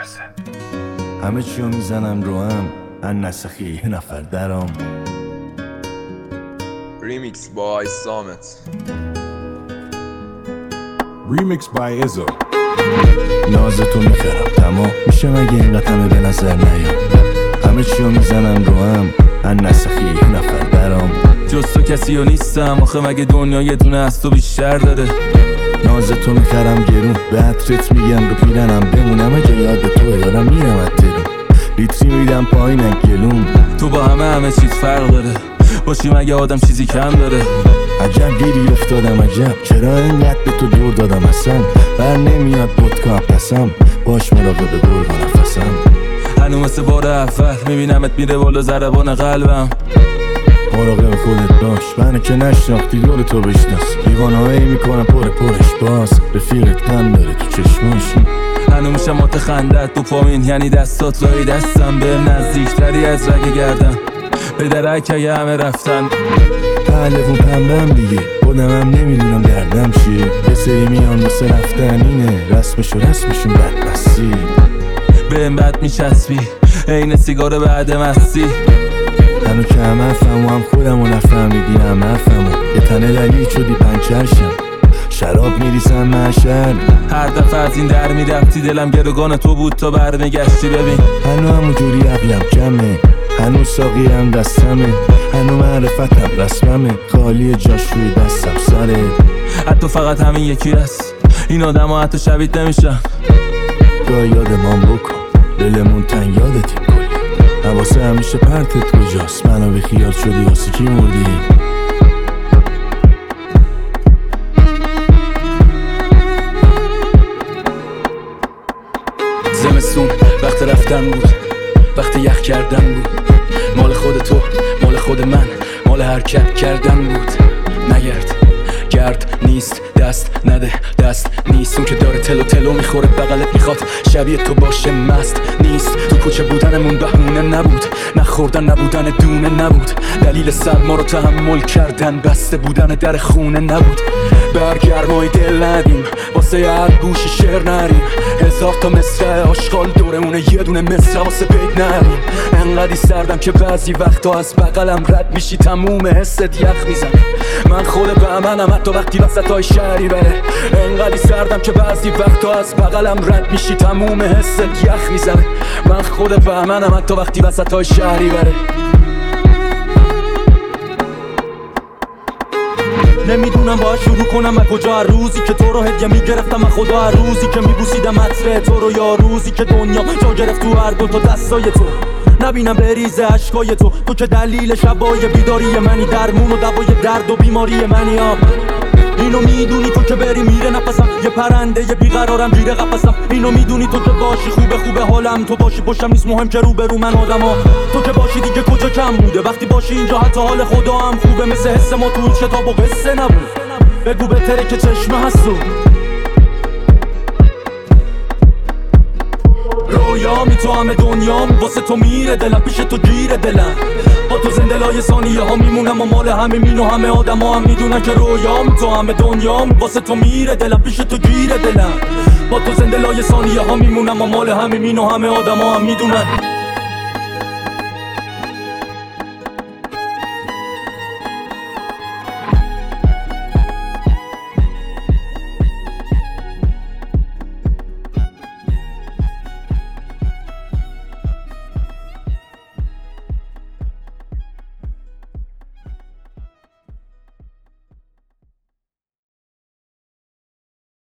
همه چیو میزنم رو هم نسخی یه نفر درام. ریمیکس بای سامت. Remix by Izzo. نازتو میخرم تمام میشه مگه اینقدر همه به نظر نیام. همه چیو میزنم رو هم نسخی یه نفر درام. جز تو کسی ها نیستم آخه مگه دنیا یه دونه از تو بیشتر داره. نازتو میخرم گرون به عطرت میگم رو پیرنم بمونم اگه یاد تو یادم میرم اترون. لیتری میدم پایینم گلوم. تو با همه چیز فرق داره باشی مگه آدم چیزی کم داره. عجب گیری افتادم عجب چرا اینقدر به تو دور دادم اصلا. بر نمیاد بودکا پسم باش مراقب دور با نفسم. هنو مثل بار اول میبینمت میره بالا ضربان قلبم. مراقب خودت باش منو که نشناختی دور تو بشناس. دیوانهایی میکنم پرش باز رفیقت غم داره تو چشماش. هنو میشم متخندت تو پامین یعنی دستات لای دستم به نزدیکتری از رگ گردن. به درک اگه همه رفتن پهلوون پنبم دیگه خودمم نمیدونم دردم چیه. یه سری میان واسه رفتن اینه رسمشون بدمستی. بهم بد میچسبی عین سیگار بعد مستی. هنو که هم حرفمو هم خودمو نفهمیدی هم حرفمو یه تنه دلیل شدی پنچرشم. شراب میریزم محشر هر دفعه از این در میرفتی دلم گروگان تو بود تا برمیگشتی. ببین هنو همونجوری عقلم کمه هنو ساقی هم دستمه هنو معرفتم رسممه خالی جاش روی دستم سره. حتی فقط همین یکی هست این آدم ها حتی شبیه نمیشن. گاه یادمان بکن دلمون تن یادتیم کلی. حواسه همیشه پرتت کجاست منو به خیال شدی واسه کی مردی. زمستون وقت رفتن بود وقت یخ کردن بود. مال خود تو مال خود من مال حرکت کردن بود. نگرد گرد نیست دست نده دست نیست. اون که داره تلو میخوره بغلت میخواد شبیه تو باشه مست نیست. تو کوچه بودنمون بهونه نبود نخوردن نبودن دونه نبود. دلیل سرما رو تحمل کردن بسته بودن در خونه نبود. برگرمای دل ندیم واسه هر گوشی شعر نریم. هزار تا مصرع آشغال دورمونه یه دونه مصرع واسه بیت نریم. انقدی سردم که بعضی وقتا از بغلم رد میشی تموم حست یخ میزن. من خود بهمنم حتی وقتی وسطای شهری بره. انقدی سردم که بعضی وقتا از بغلم رد میشی تموم حست یخ میزنه. من خود بهمنم حتی وقتی وسطای شهری بره. نمیدونم باید شروع کنم از کجا. هر روزی که تو رو هدیه میگرفتم از خدا. هر روزی که میبوسیدم عطر تو رو. یا روزی که دنیا جا گرفت تو هر دو تا دستای تو. نبینم بریزه عشقای تو. تو که دلیل شبای بیداری منی. درمون و دوای درد و بیماری منی. اینو میدونی تو که بری میره نفسم. یه پرنده یه بیقرارم گیره قفسم. اینو میدونی تو که باشی خوبه حالم. تو باشی پشتم نیست مهم که رو برو من آدمم. تو که باشی دیگه کجا کم بوده. وقتی باشی اینجا حتی حال خدا هم خوبه. مثل حس ما تو این کتاب و قصه نبود. بگو بهتره که چشمه هستو. رویامی تو همه دنیام واسه تو میره دلم. پیش تو گیره دلم با تو زنده لای ثانیه ها میمونم. و مال همه مین و همه آدم ها هم میدونن که رویام تو همه دنیام واسه تو میره دلم. پیش تو گیره دلم با تو زنده لای ثانیه ها میمونم. و مال همه مین و همه آدم ها هم میدونن.